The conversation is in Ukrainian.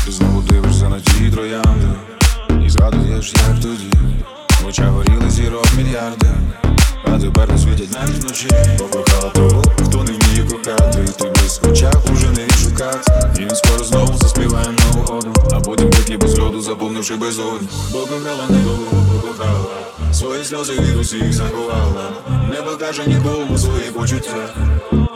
Ти знову дивишся на ті троянди і згадуєш, як тоді в очах горіли зірок мільярди, а тепер не світять навіть вночі. Покохала того, хто не вміє кохати. Ти без очах уже не відшукати. І він скоро знову заспіває нову оду, а потім пекні без льоду, заповнивши безодню. Покохала недовго, покохала, свої сльози від усіх заховала, не покаже нікому свої почуття.